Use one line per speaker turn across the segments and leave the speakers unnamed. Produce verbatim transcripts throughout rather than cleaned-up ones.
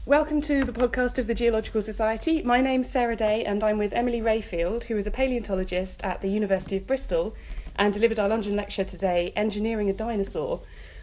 Welcome to the podcast of the Geological Society. My name's Sarah Day and I'm with Emily Rayfield, who is a paleontologist at the University of Bristol and delivered our London lecture today, Engineering a Dinosaur.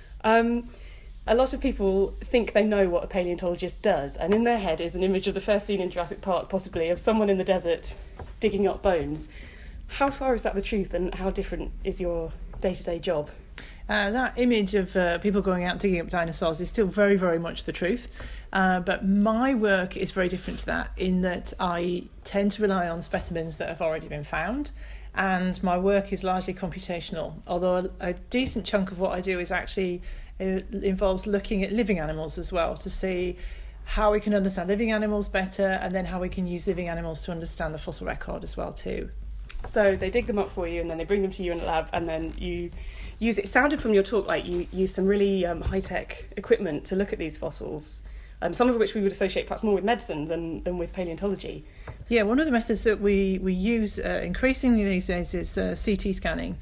Um, a lot of people think they know what a paleontologist does, and in their head is an image of the first scene in Jurassic Park, possibly, of someone in the desert digging up bones. How far is that the truth, and how different is your day-to-day job?
Uh, that image of uh, people going out digging up dinosaurs is still very, very much the truth. Uh, but my work is very different to that in that I tend to rely on specimens that have already been found, and my work is largely computational, although a, a decent chunk of what I do is actually uh, involves looking at living animals as well to see how we can understand living animals better, and then how we can use living animals to understand the fossil record as well too.
So they dig them up for you and then they bring them to you in the lab, and then you use it. It sounded from your talk like you use some really um, high-tech equipment to look at these fossils, um, some of which we would associate perhaps more with medicine than, than with paleontology.
Yeah, one of the methods that we, we use uh, increasingly these days is uh, C T scanning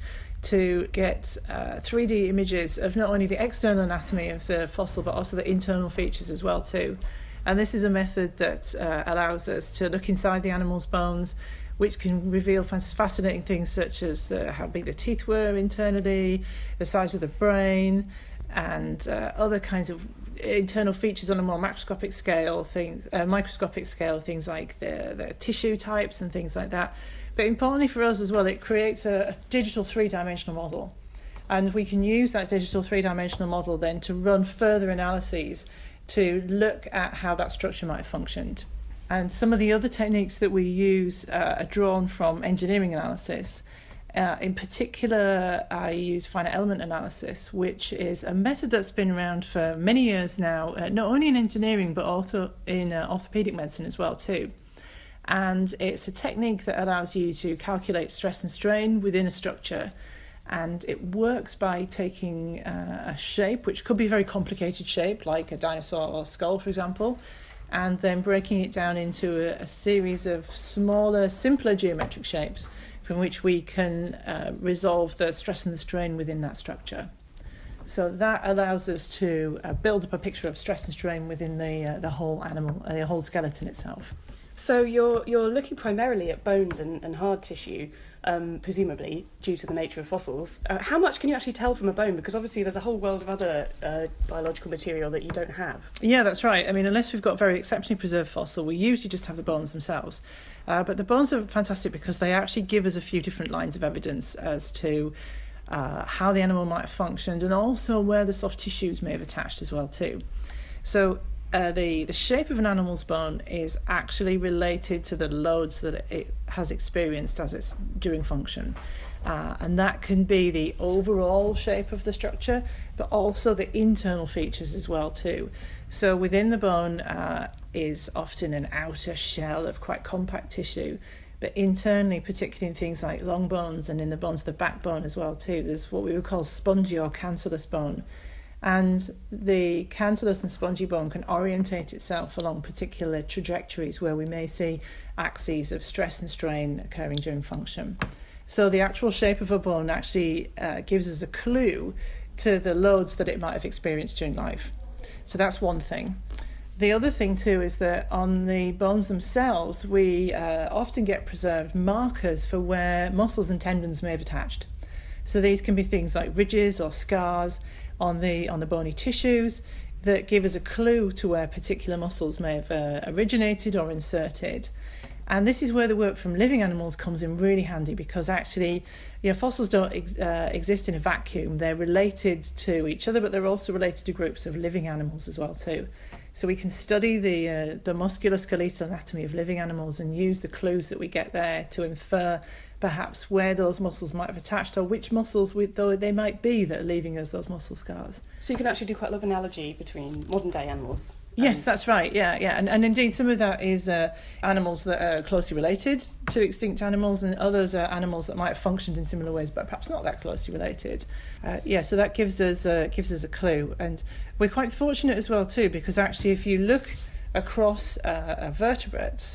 to get uh, three D images of not only the external anatomy of the fossil but also the internal features as well too. And this is a method that uh, allows us to look inside the animal's bones, which can reveal fascinating things such as uh, how big the teeth were internally, the size of the brain, and uh, other kinds of internal features on a more macroscopic scale, things, uh, microscopic scale, things like the, the tissue types and things like that. But importantly for us as well, it creates a, a digital three-dimensional model. And we can use that digital three-dimensional model then to run further analyses to look at how that structure might have functioned. And some of the other techniques that we use uh, are drawn from engineering analysis. Uh, in particular, I use finite element analysis, which is a method that's been around for many years now, uh, not only in engineering, but also in uh, orthopedic medicine as well too. And it's a technique that allows you to calculate stress and strain within a structure. And it works by taking uh, a shape, which could be a very complicated shape, like a dinosaur or skull, for example, and then breaking it down into a, a series of smaller, simpler geometric shapes from which we can uh, resolve the stress and the strain within that structure. So that allows us to uh, build up a picture of stress and strain within the uh, the whole animal, uh, the whole skeleton itself.
So you're you're looking primarily at bones and, and hard tissue, um, presumably due to the nature of fossils. Uh, how much can you actually tell from a bone? Because obviously there's a whole world of other uh, biological material that you don't have.
Yeah, that's right. I mean, unless we've got a very exceptionally preserved fossil, we usually just have the bones themselves. Uh, but the bones are fantastic because they actually give us a few different lines of evidence as to uh, how the animal might have functioned, and also where the soft tissues may have attached as well too. So Uh, the, the shape of an animal's bone is actually related to the loads that it has experienced as it's during function. Uh, and that can be the overall shape of the structure, but also the internal features as well too. So within the bone uh, is often an outer shell of quite compact tissue, but internally, particularly in things like long bones and in the bones of the backbone as well too, there's what we would call spongy or cancellous bone. And the cancellous and spongy bone can orientate itself along particular trajectories where we may see axes of stress and strain occurring during function. So the actual shape of a bone actually uh, gives us a clue to the loads that it might have experienced during life. So that's one thing. The other thing too is that on the bones themselves, we uh, often get preserved markers for where muscles and tendons may have attached. So these can be things like ridges or scars on the on the bony tissues that give us a clue to where particular muscles may have uh, originated or inserted. And this is where the work from living animals comes in really handy, because actually, you know, fossils don't ex- uh, exist in a vacuum. They're related to each other, but they're also related to groups of living animals as well too. So we can study the uh, the musculoskeletal anatomy of living animals and use the clues that we get there to infer perhaps where those muscles might have attached, or which muscles we, though they might be that are leaving us those muscle scars.
So you can actually do quite a lot of analogy between modern day animals.
Yes,
um,
that's right. Yeah, yeah, and and indeed some of that is uh, animals that are closely related to extinct animals, and others are animals that might have functioned in similar ways, but perhaps not that closely related. Uh, yeah, so that gives us uh, gives us a clue, and we're quite fortunate as well too, because actually, if you look across uh, vertebrates,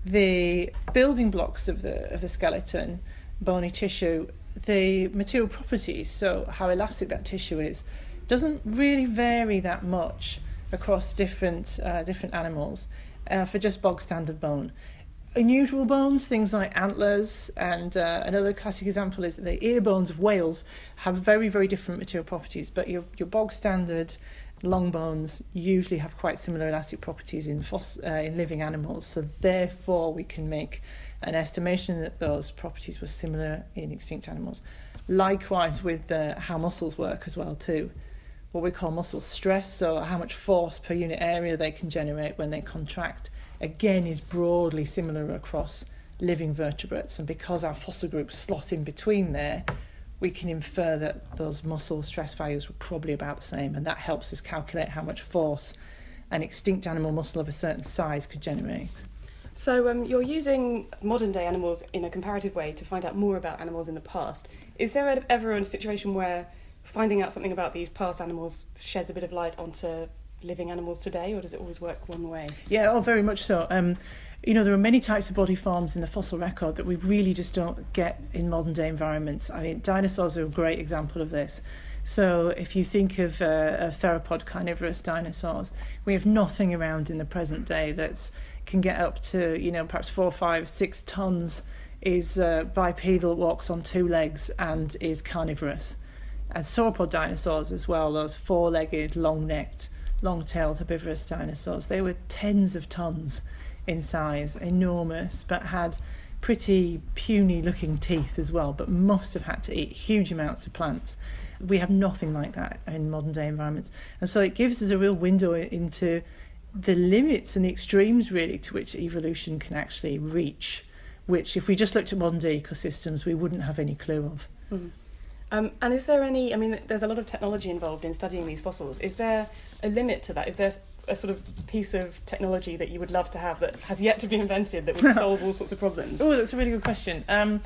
the building blocks of the of the skeleton, bony tissue, the material properties, so how elastic that tissue is, doesn't really vary that much across different uh, different animals uh, for just bog standard bone. Unusual bones, things like antlers, and uh, another classic example is that the ear bones of whales have very, very different material properties, but your, your bog standard long bones usually have quite similar elastic properties in, foss- uh, in living animals, so therefore we can make an estimation that those properties were similar in extinct animals. Likewise with uh, how muscles work as well too. What we call muscle stress, so how much force per unit area they can generate when they contract, again is broadly similar across living vertebrates, and because our fossil groups slot in between there, we can infer that those muscle stress values were probably about the same, and that helps us calculate how much force an extinct animal muscle of a certain size could generate.
So um, you're using modern day animals in a comparative way to find out more about animals in the past. Is there ever a situation where finding out something about these past animals sheds a bit of light onto living animals today, or does it always work one way?
Yeah, oh, very much so. Um, you know, there are many types of body forms in the fossil record that we really just don't get in modern day environments. I mean, dinosaurs are a great example of this. So if you think of, uh, of theropod carnivorous dinosaurs, we have nothing around in the present day that can get up to, you know, perhaps four, five, six tons, is uh, bipedal, walks on two legs, and is carnivorous. And sauropod dinosaurs as well, those four-legged, long-necked, long-tailed herbivorous dinosaurs, they were tens of tons in size, enormous, but had pretty puny looking teeth as well, but must have had to eat huge amounts of plants. We have nothing like that in modern day environments, and so it gives us a real window into the limits and the extremes really to which evolution can actually reach, which if we just looked at modern day ecosystems we wouldn't have any clue of.
Mm. Um, and is there any, I mean, there's a lot of technology involved in studying these fossils. Is there a limit to that? Is there a sort of piece of technology that you would love to have that has yet to be invented that would solve all sorts of problems?
Oh, that's a really good question. Um,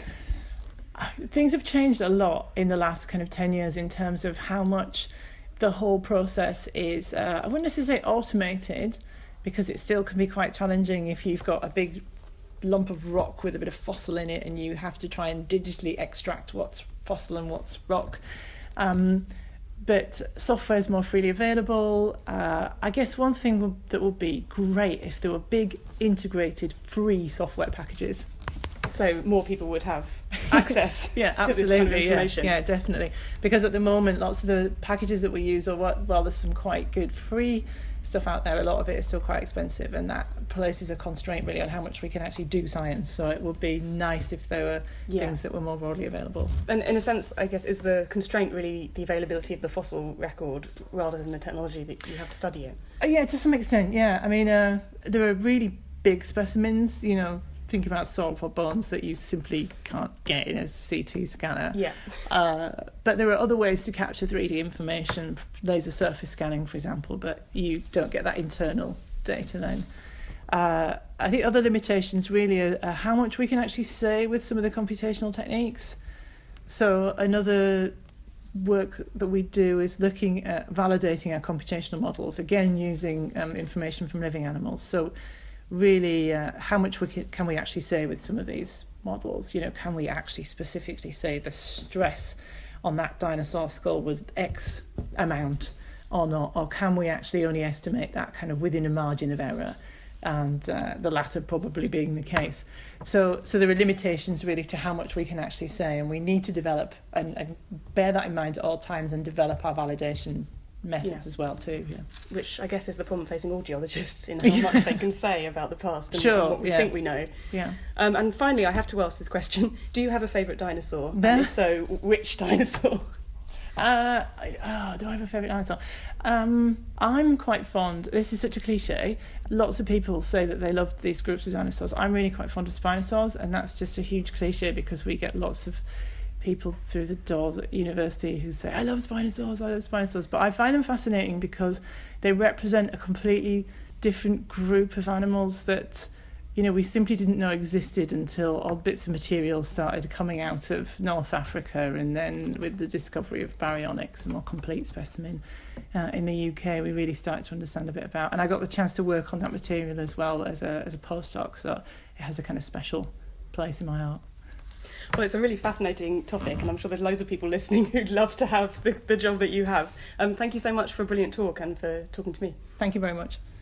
things have changed a lot in the last kind of ten years in terms of how much the whole process is, uh, I wouldn't necessarily say automated, because it still can be quite challenging if you've got a big lump of rock with a bit of fossil in it and you have to try and digitally extract what's fossil and what's rock. Um, but software is more freely available. Uh, I guess one thing w- that would be great if there were big integrated free software packages.
So more people would have access
yeah,
to
absolutely,
this kind of information.
Yeah, yeah, definitely. Because at the moment, lots of the packages that we use are what, well, there's some quite good free stuff out there. A lot of it is still quite expensive, and that places a constraint really on how much we can actually do science. So it would be nice if there were yeah. things that were more broadly available.
And in a sense, I guess, is the constraint really the availability of the fossil record rather than the technology that you have to study it?
Uh, yeah, to some extent, yeah. I mean, uh, there are really big specimens, you know, think about sauropod bones that you simply can't get in a C T scanner.
Yeah.
Uh, but there are other ways to capture three D information, laser surface scanning, for example, but you don't get that internal data then. Uh, I think other limitations really are, are how much we can actually say with some of the computational techniques. So another work that we do is looking at validating our computational models, again using um, information from living animals. So really, uh, how much we can, can we actually say with some of these models? You know, can we actually specifically say the stress on that dinosaur skull was X amount or not? Or can we actually only estimate that kind of within a margin of error? And uh, the latter probably being the case. So so there are limitations really to how much we can actually say, and we need to develop and, and bear that in mind at all times and develop our validation methods yeah. as well too. Yeah.
Which I guess is the problem facing all geologists in how much they can say about the past and,
sure,
and what we
yeah.
think we know.
Yeah.
Um, and finally, I have to ask this question: do you have a favourite dinosaur?
There?
And if so, which dinosaur?
Uh, oh, do I have a favourite dinosaur? Um, I'm quite fond, this is such a cliche, lots of people say that they love these groups of dinosaurs. I'm really quite fond of Spinosaurs, and that's just a huge cliche because we get lots of people through the doors at university who say, I love Spinosaurs, I love Spinosaurs. But I find them fascinating because they represent a completely different group of animals that, you know, we simply didn't know existed until odd bits of material started coming out of North Africa, and then with the discovery of baryonyx, a more complete specimen uh, in the U K, we really started to understand a bit about. And I got the chance to work on that material as well as a as a postdoc, so it has a kind of special place in my heart.
Well, it's a really fascinating topic, and I'm sure there's loads of people listening who'd love to have the, the job that you have. Um, thank you so much for a brilliant talk and for talking to me.
Thank you very much.